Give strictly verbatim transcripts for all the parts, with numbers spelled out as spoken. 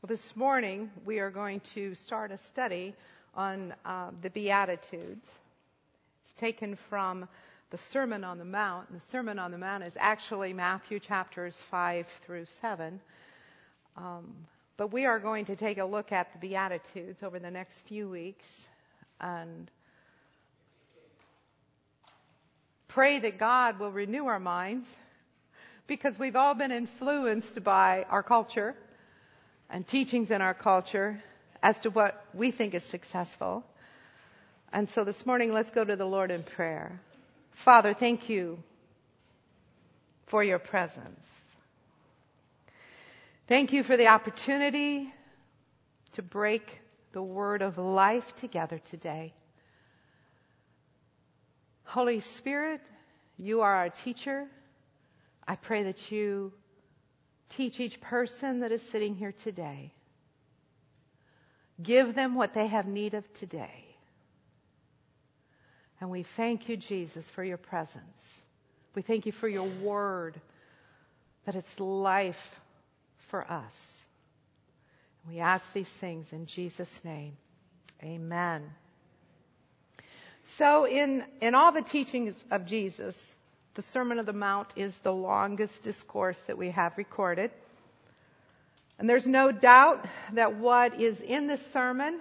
Well, this morning we are going to start a study on uh, the Beatitudes. It's taken from the Sermon on the Mount. And the Sermon on the Mount is actually Matthew chapters five through seven. Um, but we are going to take a look at the Beatitudes over the next few weeks and pray that God will renew our minds, because we've all been influenced by our culture and teachings in our culture as to what we think is successful. And so this morning, let's go to the Lord in prayer. Father, thank you for your presence. Thank you for the opportunity to break the word of life together today. Holy Spirit, you are our teacher. I pray that you teach each person that is sitting here today. Give them what they have need of today. And we thank you, Jesus, for your presence. We thank you for your word, that it's life for us. We ask these things in Jesus' name. Amen. So in, in all the teachings of Jesus, the Sermon on the Mount is the longest discourse that we have recorded. And there's no doubt that what is in this sermon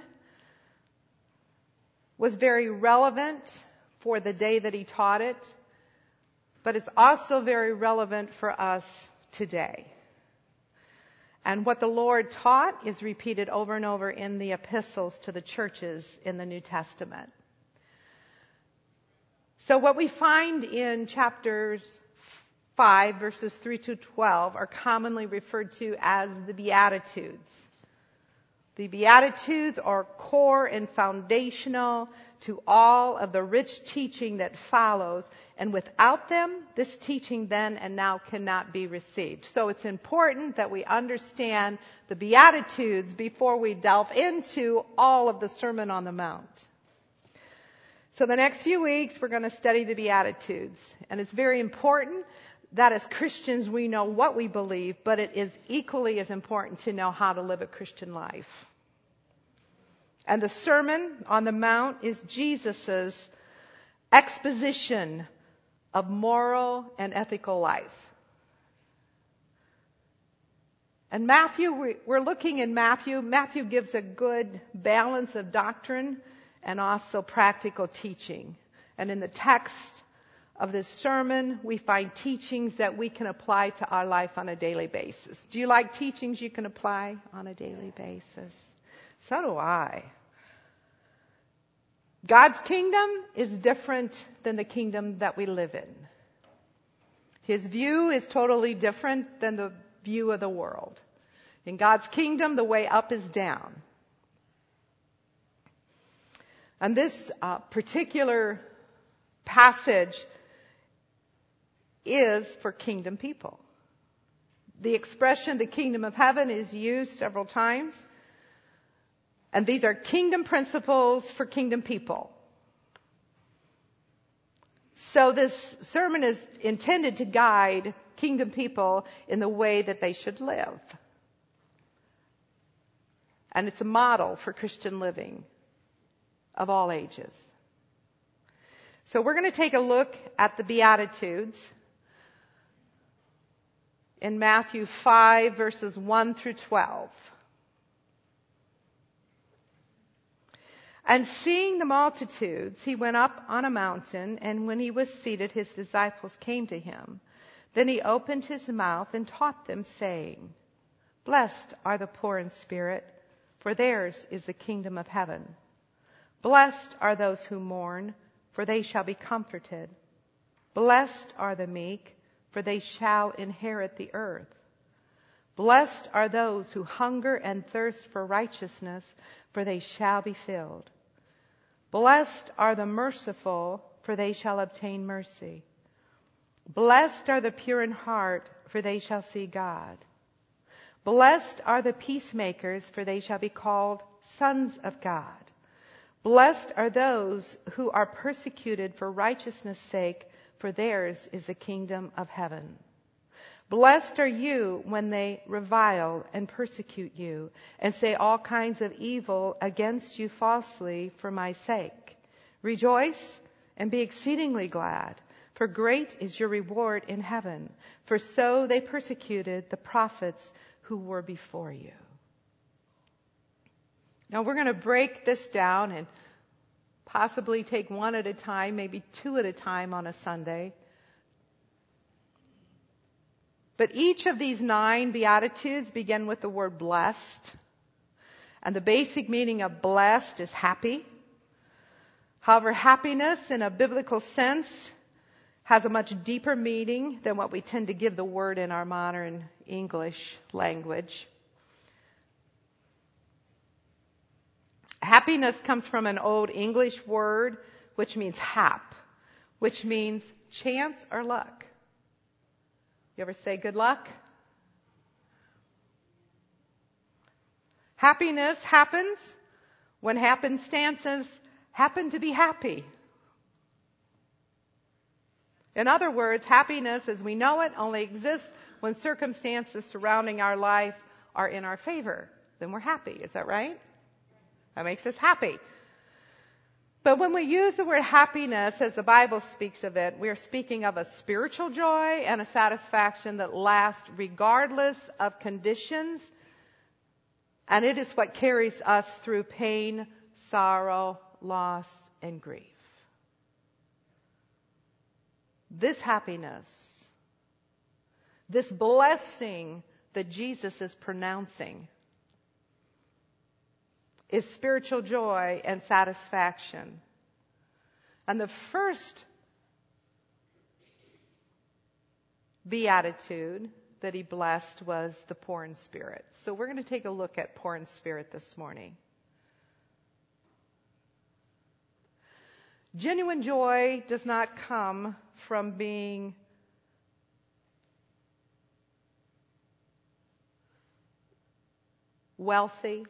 was very relevant for the day that he taught it, but it's also very relevant for us today. And what the Lord taught is repeated over and over in the epistles to the churches in the New Testament. So what we find in chapters five, verses three to twelve, are commonly referred to as the Beatitudes. The Beatitudes are core and foundational to all of the rich teaching that follows, and without them, this teaching then and now cannot be received. So it's important that we understand the Beatitudes before we delve into all of the Sermon on the Mount. So the next few weeks, we're going to study the Beatitudes. And it's very important that as Christians, we know what we believe, but it is equally as important to know how to live a Christian life. And the Sermon on the Mount is Jesus' exposition of moral and ethical life. And Matthew, we're looking in Matthew. Matthew gives a good balance of doctrine and also practical teaching. And in the text of this sermon, we find teachings that we can apply to our life on a daily basis. Do you like teachings you can apply on a daily basis? So do I. God's kingdom is different than the kingdom that we live in. His view is totally different than the view of the world. In God's kingdom, the way up is down. And this uh, particular passage is for kingdom people. The expression, the kingdom of heaven, is used several times. And these are kingdom principles for kingdom people. So this sermon is intended to guide kingdom people in the way that they should live. And it's a model for Christian living of all ages. So we're going to take a look at the Beatitudes in Matthew five, verses one through twelve. And seeing the multitudes, he went up on a mountain, and when he was seated, his disciples came to him. Then he opened his mouth and taught them, saying, "Blessed are the poor in spirit, for theirs is the kingdom of heaven. Blessed are those who mourn, for they shall be comforted. Blessed are the meek, for they shall inherit the earth. Blessed are those who hunger and thirst for righteousness, for they shall be filled. Blessed are the merciful, for they shall obtain mercy. Blessed are the pure in heart, for they shall see God. Blessed are the peacemakers, for they shall be called sons of God. Blessed are those who are persecuted for righteousness' sake, for theirs is the kingdom of heaven. Blessed are you when they revile and persecute you and say all kinds of evil against you falsely for my sake. Rejoice and be exceedingly glad, for great is your reward in heaven. For so they persecuted the prophets who were before you. Now we're going to break this down and possibly take one at a time, maybe two at a time on a Sunday. But each of these nine Beatitudes begin with the word blessed. And the basic meaning of blessed is happy. However, happiness in a biblical sense has a much deeper meaning than what we tend to give the word in our modern English language. Happiness comes from an old English word which means hap, which means chance or luck. You ever say good luck? Happiness happens when happenstances happen to be happy. In other words, happiness as we know it only exists when circumstances surrounding our life are in our favor. Then we're happy. Is that right? That makes us happy. But when we use the word happiness, as the Bible speaks of it, we are speaking of a spiritual joy and a satisfaction that lasts regardless of conditions. And it is what carries us through pain, sorrow, loss, and grief. This happiness, this blessing that Jesus is pronouncing, is spiritual joy and satisfaction. And the first beatitude that he blessed was the poor in spirit. So we're going to take a look at poor in spirit this morning. Genuine joy does not come from being wealthy.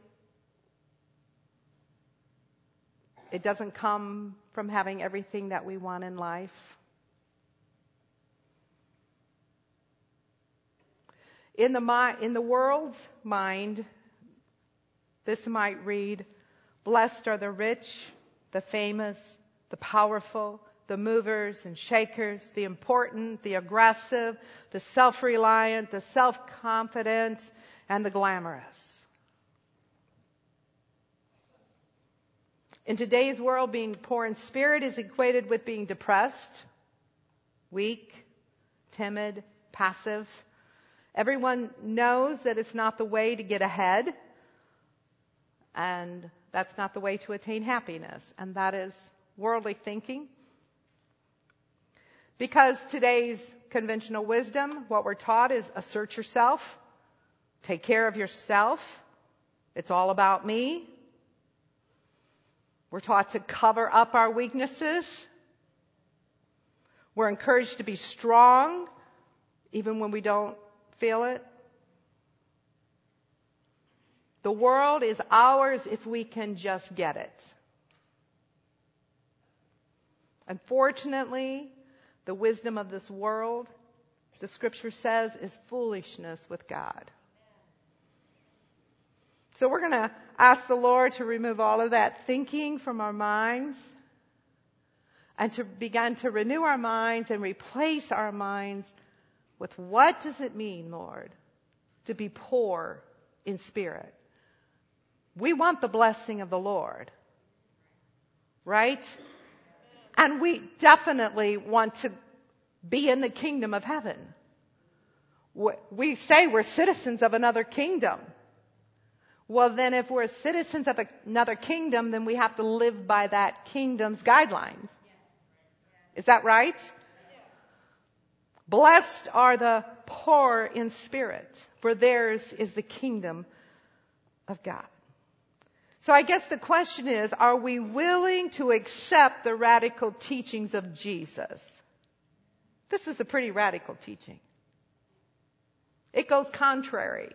It doesn't come from having everything that we want in life. In the mi- in the world's mind, this might read, blessed are the rich, the famous, the powerful, the movers and shakers, the important, the aggressive, the self-reliant, the self-confident, and the glamorous. In today's world, being poor in spirit is equated with being depressed, weak, timid, passive. Everyone knows that it's not the way to get ahead, and that's not the way to attain happiness, and that is worldly thinking. Because today's conventional wisdom, what we're taught is assert yourself, take care of yourself, it's all about me. We're taught to cover up our weaknesses. We're encouraged to be strong, even when we don't feel it. The world is ours if we can just get it. Unfortunately, the wisdom of this world, the scripture says, is foolishness with God. So we're going to ask the Lord to remove all of that thinking from our minds and to begin to renew our minds and replace our minds with what does it mean, Lord, to be poor in spirit? We want the blessing of the Lord, right? And we definitely want to be in the kingdom of heaven. We say we're citizens of another kingdom. Well, then if we're citizens of another kingdom, then we have to live by that kingdom's guidelines. Is that right? Blessed are the poor in spirit, for theirs is the kingdom of God. So I guess the question is, are we willing to accept the radical teachings of Jesus? This is a pretty radical teaching. It goes contrary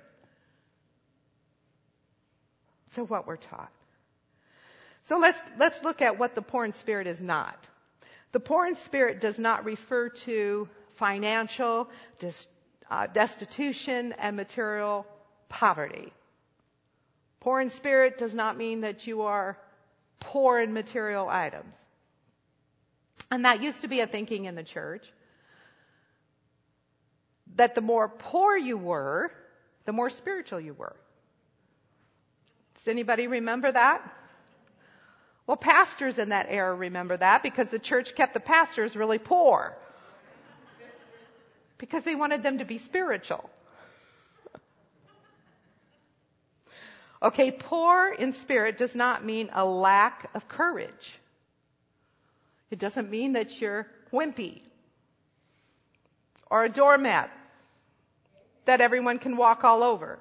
to what we're taught. So let's let's look at what the poor in spirit is not. The poor in spirit does not refer to financial, dis, uh, destitution and material poverty. Poor in spirit does not mean that you are poor in material items. And that used to be a thinking in the church, that the more poor you were, the more spiritual you were. Does anybody remember that? Well, pastors in that era remember that because the church kept the pastors really poor because they wanted them to be spiritual. Okay, poor in spirit does not mean a lack of courage. It doesn't mean that you're wimpy or a doormat that everyone can walk all over.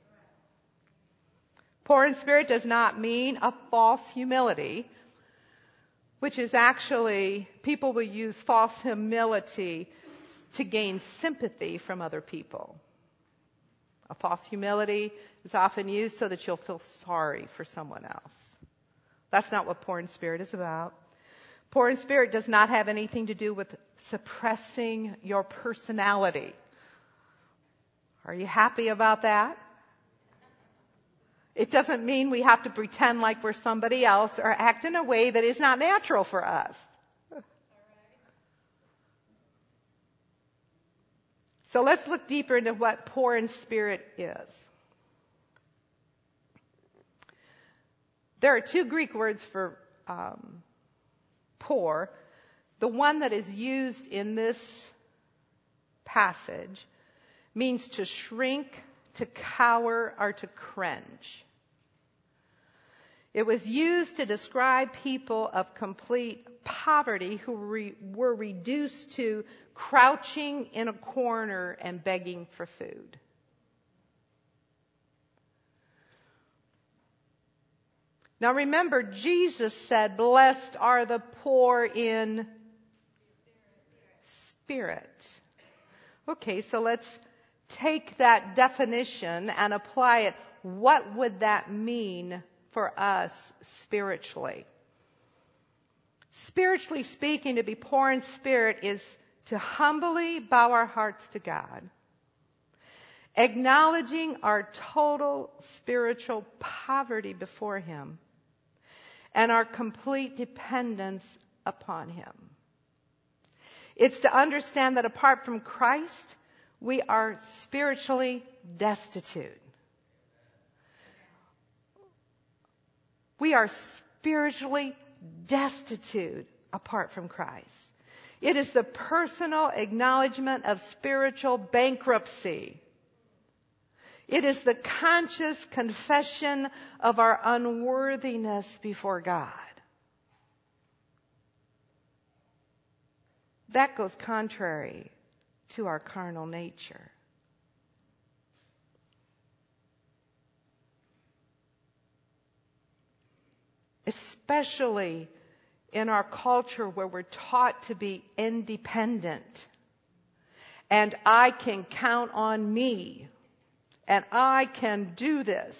Poor in spirit does not mean a false humility, which is actually, people will use false humility to gain sympathy from other people. A false humility is often used so that you'll feel sorry for someone else. That's not what poor in spirit is about. Poor in spirit does not have anything to do with suppressing your personality. Are you happy about that? It doesn't mean we have to pretend like we're somebody else or act in a way that is not natural for us. So let's look deeper into what poor in spirit is. There are two Greek words for um, poor. The one that is used in this passage means to shrink, to cower, or to cringe. It was used to describe people of complete poverty who re- were reduced to crouching in a corner and begging for food. Now remember, Jesus said, "Blessed are the poor in spirit." Okay, so let's take that definition and apply it. What would that mean for us spiritually? Spiritually speaking, to be poor in spirit is to humbly bow our hearts to God, acknowledging our total spiritual poverty before Him and our complete dependence upon Him. It's to understand that apart from Christ, we are spiritually destitute. We are spiritually destitute apart from Christ. It is the personal acknowledgement of spiritual bankruptcy. It is the conscious confession of our unworthiness before God. That goes contrary to our carnal nature. Especially in our culture where we're taught to be independent. And I can count on me. And I can do this.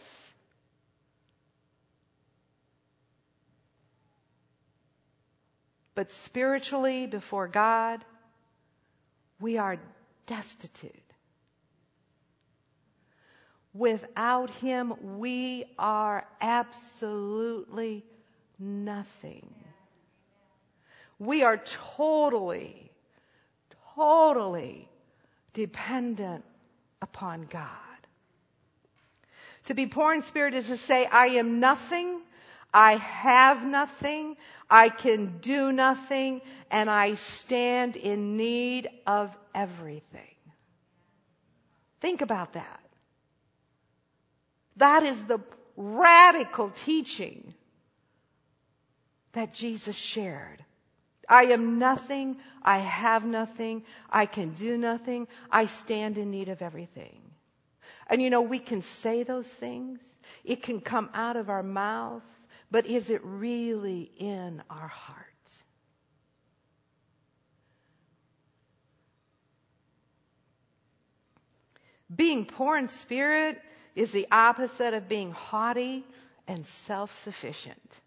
But spiritually, before God, we are destitute. Without Him, we are absolutely nothing. We are totally, totally dependent upon God. To be poor in spirit is to say, I am nothing, I have nothing, I can do nothing, and I stand in need of everything. Think about that. That is the radical teaching that Jesus shared. I am nothing, I have nothing, I can do nothing, I stand in need of everything. And you know, we can say those things, it can come out of our mouth, but is it really in our heart? Being poor in spirit is the opposite of being haughty and self-sufficient.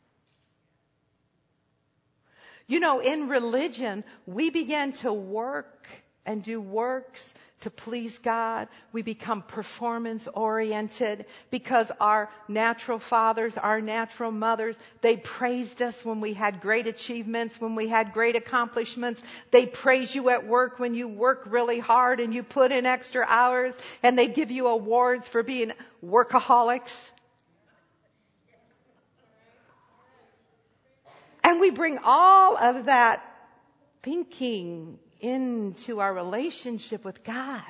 You know, in religion, we begin to work and do works to please God. We become performance oriented because our natural fathers, our natural mothers, they praised us when we had great achievements, when we had great accomplishments. They praise you at work when you work really hard and you put in extra hours, and they give you awards for being workaholics. And we bring all of that thinking into our relationship with God.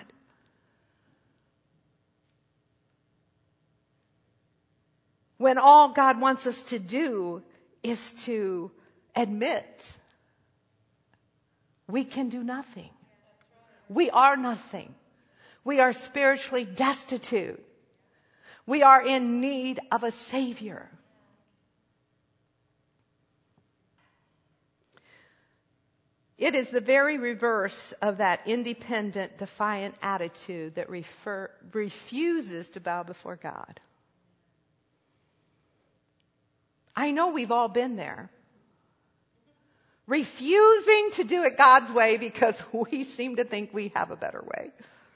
When all God wants us to do is to admit we can do nothing. We are nothing. We are spiritually destitute. We are in need of a Savior. It is the very reverse of that independent, defiant attitude that refer, refuses to bow before God. I know we've all been there. Refusing to do it God's way because we seem to think we have a better way.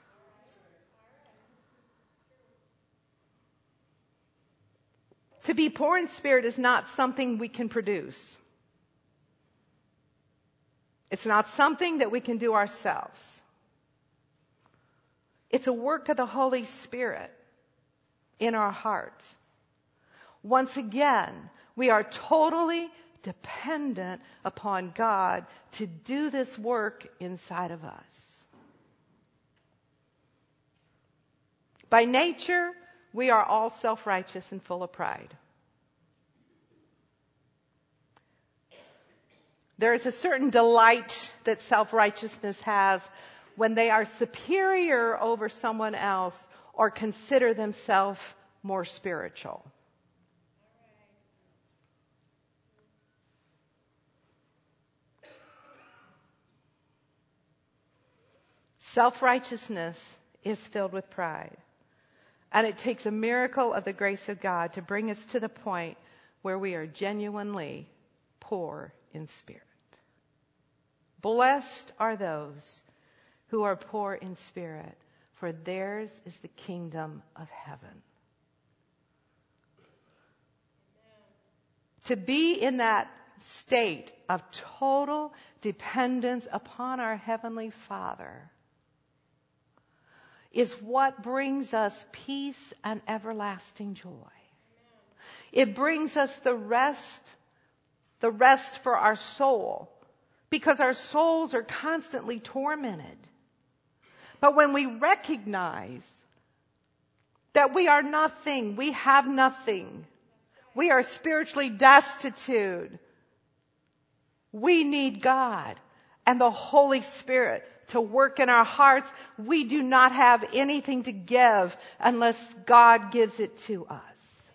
To be poor in spirit is not something we can produce. It's not something that we can do ourselves. It's a work of the Holy Spirit in our hearts. Once again, we are totally dependent upon God to do this work inside of us. By nature, we are all self-righteous and full of pride. There is a certain delight that self-righteousness has when they are superior over someone else or consider themselves more spiritual. Self-righteousness is filled with pride. And it takes a miracle of the grace of God to bring us to the point where we are genuinely poor in spirit. Blessed are those who are poor in spirit, for theirs is the kingdom of heaven. To be in that state of total dependence upon our Heavenly Father is what brings us peace and everlasting joy. It brings us the rest, the rest for our soul, because our souls are constantly tormented. But when we recognize that we are nothing, we have nothing, we are spiritually destitute, we need God and the Holy Spirit to work in our hearts. We do not have anything to give unless God gives it to us.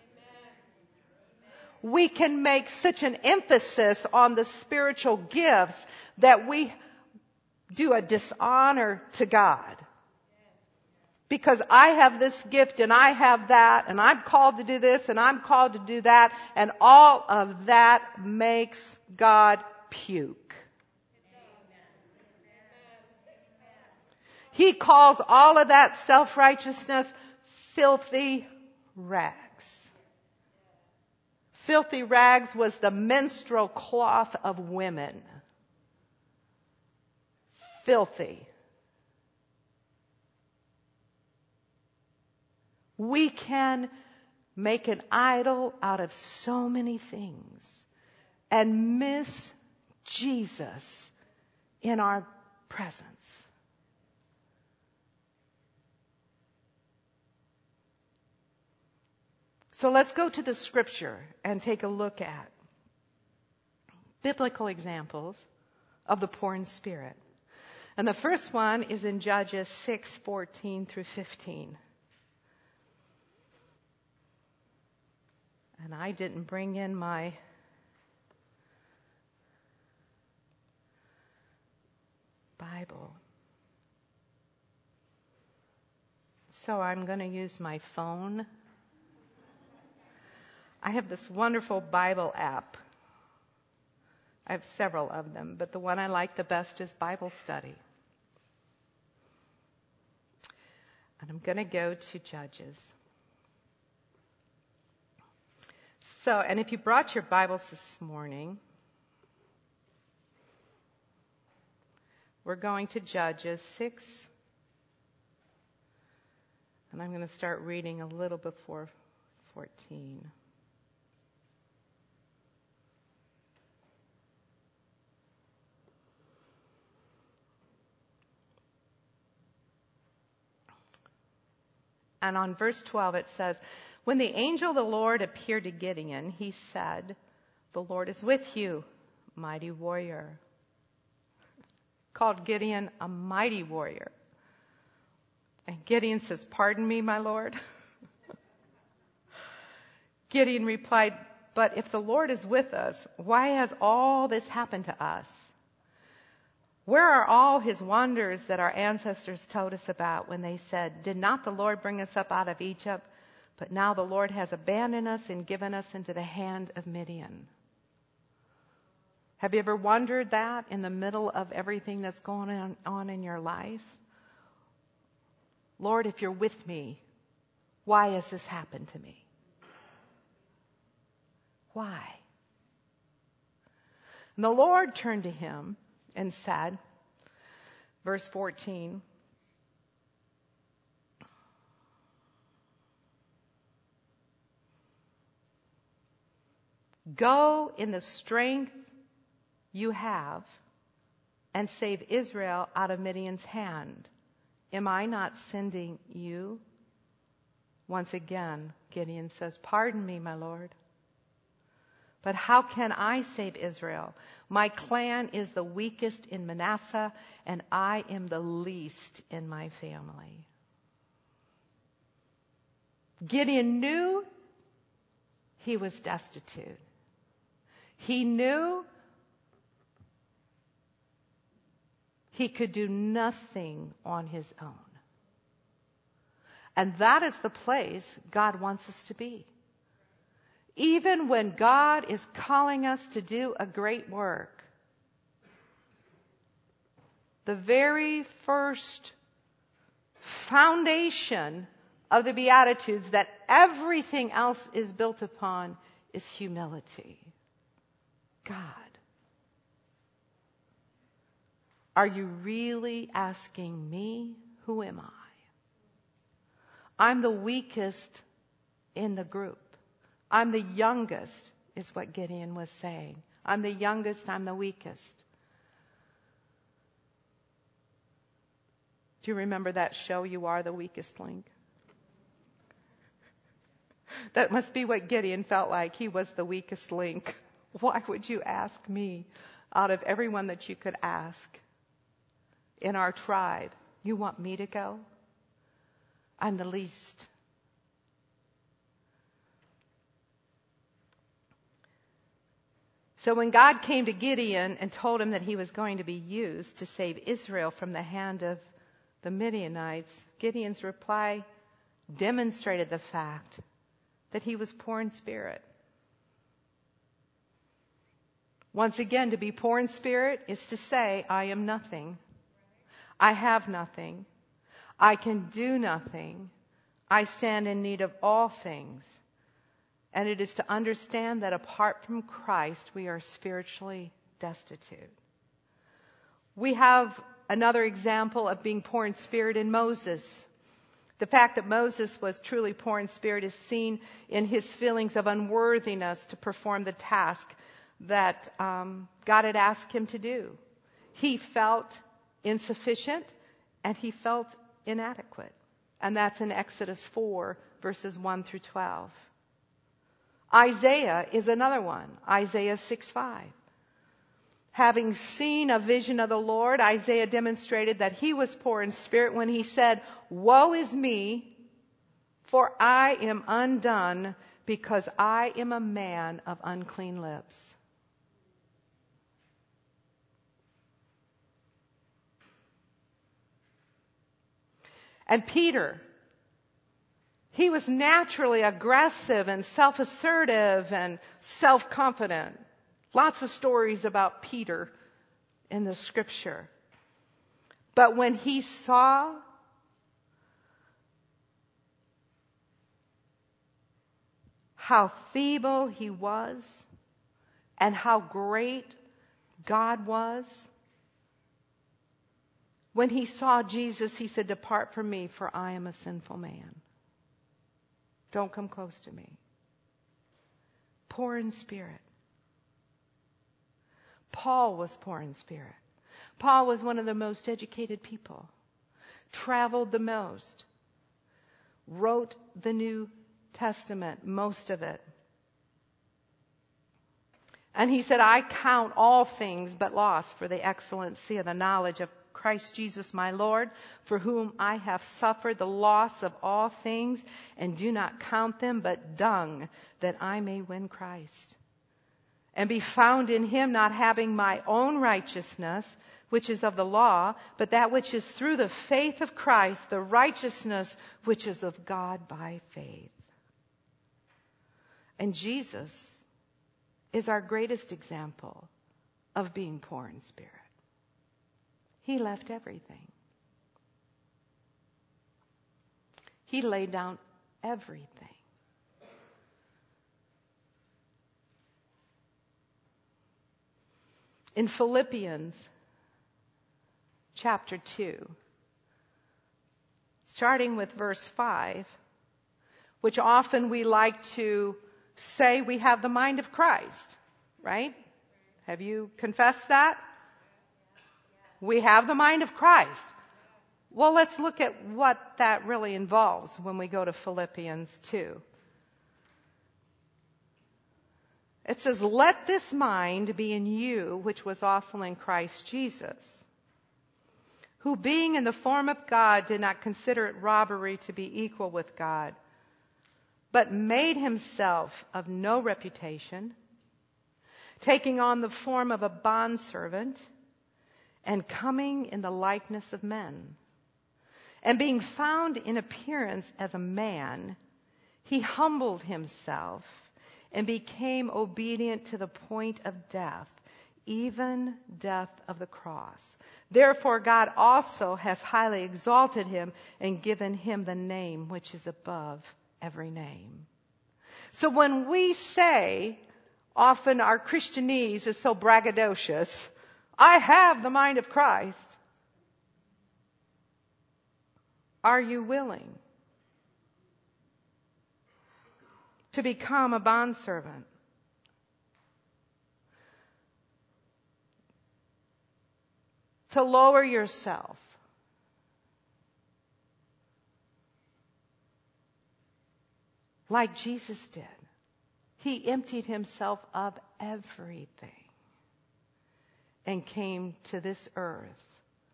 We can make such an emphasis on the spiritual gifts that we do a dishonor to God. Because I have this gift and I have that and I'm called to do this and I'm called to do that, and all of that makes God puke. He calls all of that self-righteousness filthy rags. Filthy rags was the menstrual cloth of women. Filthy. We can make an idol out of so many things and miss Jesus in our presence. So let's go to the scripture and take a look at biblical examples of the poor in spirit. And the first one is in Judges six fourteen through fifteen. And I didn't bring in my Bible. So I'm going to use my phone. I have this wonderful Bible app. I have several of them, but the one I like the best is Bible Study. And I'm going to go to Judges. So, and if you brought your Bibles this morning, we're going to Judges six. And I'm going to start reading a little before fourteen. And on verse twelve it says, when the angel of the Lord appeared to Gideon, he said, the Lord is with you, mighty warrior. Called Gideon a mighty warrior. And Gideon says, pardon me, my Lord. Gideon replied, but if the Lord is with us, why has all this happened to us? Where are all his wonders that our ancestors told us about when they said, did not the Lord bring us up out of Egypt? But now the Lord has abandoned us and given us into the hand of Midian. Have you ever wondered that in the middle of everything that's going on, on in your life? Lord, if you're with me, why has this happened to me? Why? And the Lord turned to him and said, verse fourteen, go in the strength you have and save Israel out of Midian's hand. Am I not sending you? Once again, Gideon says, pardon me, my Lord. But how can I save Israel? My clan is the weakest in Manasseh, and I am the least in my family. Gideon knew he was destitute. He knew he could do nothing on his own. And that is the place God wants us to be. Even when God is calling us to do a great work, the very first foundation of the Beatitudes that everything else is built upon is humility. God, are you really asking me, who am I? I'm the weakest in the group. I'm the youngest, is what Gideon was saying. I'm the youngest, I'm the weakest. Do you remember that show, You Are the Weakest Link? That must be what Gideon felt like. He was the weakest link. Why would you ask me out of everyone that you could ask in our tribe? You want me to go? I'm the least. So when God came to Gideon and told him that he was going to be used to save Israel from the hand of the Midianites, Gideon's reply demonstrated the fact that he was poor in spirit. Once again, to be poor in spirit is to say, I am nothing. I have nothing. I can do nothing. I stand in need of all things. And it is to understand that apart from Christ, we are spiritually destitute. We have another example of being poor in spirit in Moses. The fact that Moses was truly poor in spirit is seen in his feelings of unworthiness to perform the task that um, God had asked him to do. He felt insufficient and he felt inadequate. And that's in Exodus four, verses one through twelve. Isaiah is another one. Isaiah six five. Having seen a vision of the Lord, Isaiah demonstrated that he was poor in spirit when he said, woe is me, for I am undone, because I am a man of unclean lips. And Peter, he was naturally aggressive and self-assertive and self-confident. Lots of stories about Peter in the scripture. But when he saw, how feeble he was and how great God was? When he saw Jesus, he said, "Depart from me, for I am a sinful man. Don't come close to me." Poor in spirit. Paul was poor in spirit. Paul was one of the most educated people, traveled the most, wrote the New Testament, most of it. And he said, "I count all things but loss for the excellency of the knowledge of Christ Jesus my Lord, for whom I have suffered the loss of all things, and do not count them but dung, that I may win Christ, and be found in him, not having my own righteousness, which is of the law, but that which is through the faith of Christ, the righteousness which is of God by faith." And Jesus is our greatest example of being poor in spirit. He left everything. He laid down everything. In Philippians chapter two, starting with verse five, which often we like to say we have the mind of Christ, right? Have you confessed that? We have the mind of Christ. Well, let's look at what that really involves when we go to Philippians two. It says, "Let this mind be in you, which was also in Christ Jesus, who being in the form of God did not consider it robbery to be equal with God, but made himself of no reputation, taking on the form of a bondservant, and coming in the likeness of men. And being found in appearance as a man, he humbled himself and became obedient to the point of death, even death of the cross. Therefore God also has highly exalted him and given him the name which is above every name." So when we say, often our Christianese is so braggadocious, "I have the mind of Christ," are you willing to become a bondservant? To lower yourself? Like Jesus did. He emptied himself of everything and came to this earth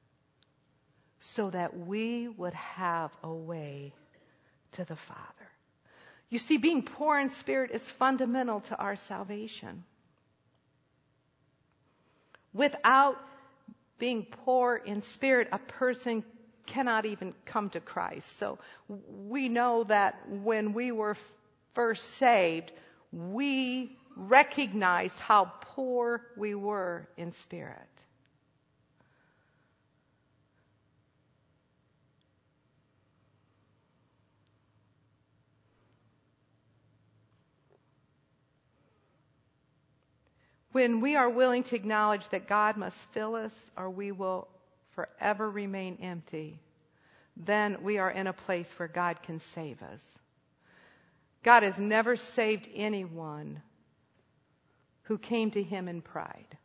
so that we would have a way to the Father. You see, being poor in spirit is fundamental to our salvation. Without being poor in spirit, a person cannot even come to Christ. So we know that when we were first saved, we recognized how poor we were in spirit. When we are willing to acknowledge that God must fill us or we will forever remain empty, then we are in a place where God can save us. God has never saved anyone who came to him in pride.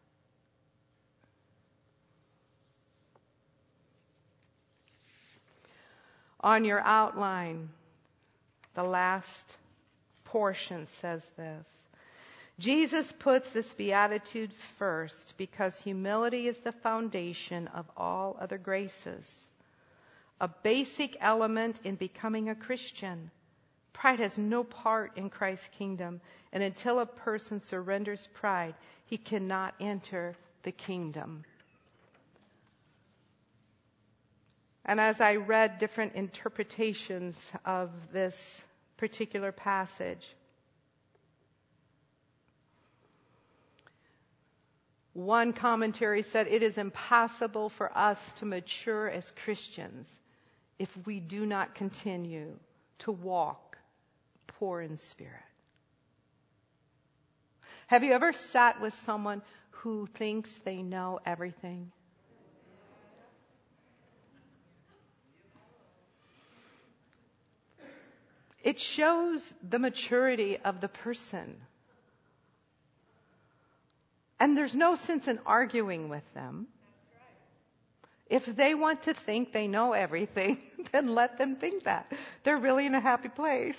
On your outline, the last portion says this: Jesus puts this beatitude first because humility is the foundation of all other graces, a basic element in becoming a Christian. Pride has no part in Christ's kingdom, and until a person surrenders pride, he cannot enter the kingdom. And as I read different interpretations of this particular passage, one commentary said it is impossible for us to mature as Christians if we do not continue to walk poor in spirit. Have you ever sat with someone who thinks they know everything? It shows the maturity of the person. And there's no sense in arguing with them. If they want to think they know everything, then let them think that. They're really in a happy place.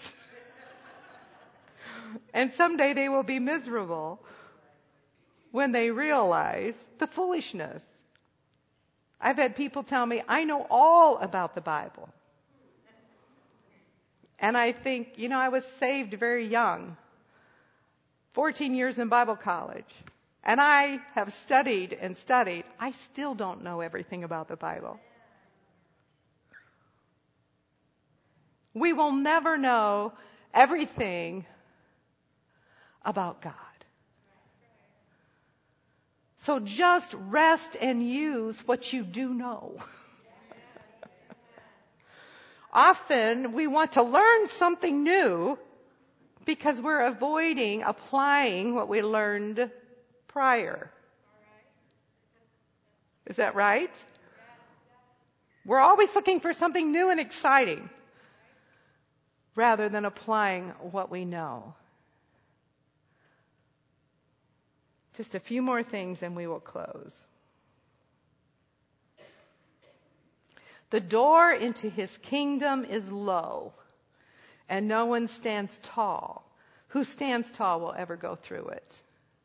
And someday they will be miserable when they realize the foolishness. I've had people tell me, I know all about the Bible. And I think, you know, I was saved very young, fourteen years in Bible college. And I have studied and studied. I still don't know everything about the Bible. We will never know everything about God. So just rest and use what you do know. Often we want to learn something new because we're avoiding applying what we learned prior. Is that right? We're always looking for something new and exciting rather than applying what we know. Just a few more things and we will close. The door into his kingdom is low, and no one stands tall. Who stands tall will ever go through it.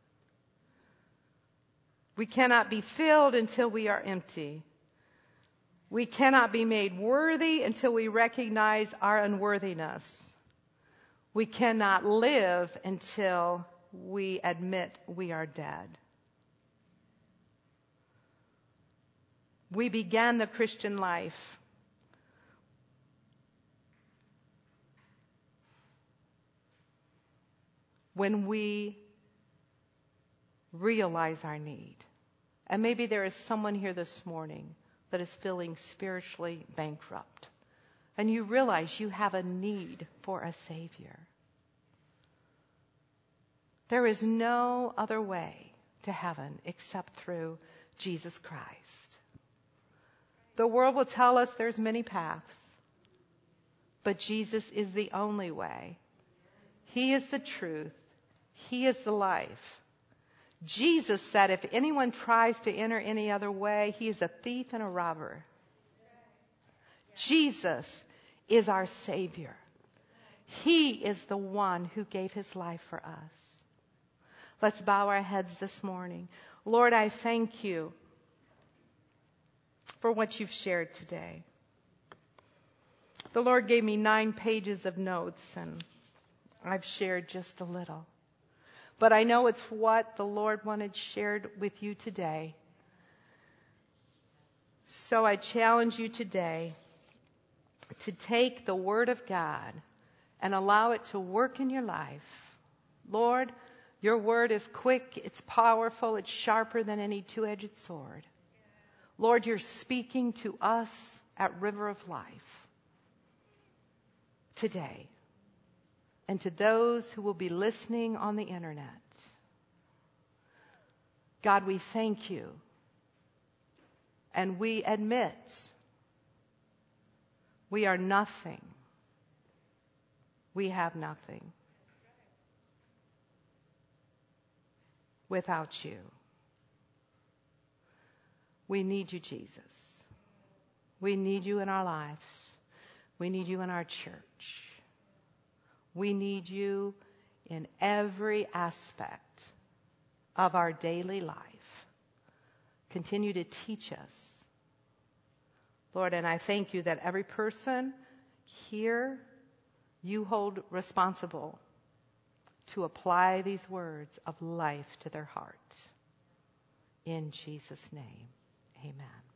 We cannot be filled until we are empty. We cannot be made worthy until we recognize our unworthiness. We cannot live until we admit we are dead. We began the Christian life when we realize our need. And maybe there is someone here this morning that is feeling spiritually bankrupt. And you realize you have a need for a Savior. There is no other way to heaven except through Jesus Christ. The world will tell us there's many paths, but Jesus is the only way. He is the truth. He is the life. Jesus said, if anyone tries to enter any other way, he is a thief and a robber. Jesus is our Savior. He is the one who gave his life for us. Let's bow our heads this morning. Lord, I thank you for what you've shared today. The Lord gave me nine pages of notes, and I've shared just a little. But I know it's what the Lord wanted shared with you today. So I challenge you today to take the Word of God and allow it to work in your life. Lord, your Word is quick, it's powerful, it's sharper than any two-edged sword. Lord, you're speaking to us at River of Life today, and to those who will be listening on the internet. God, we thank you, and we admit we are nothing. We have nothing without you. We need you, Jesus. We need you in our lives. We need you in our church. We need you in every aspect of our daily life. Continue to teach us, Lord, and I thank you that every person here you hold responsible to apply these words of life to their heart. In Jesus' name, amen.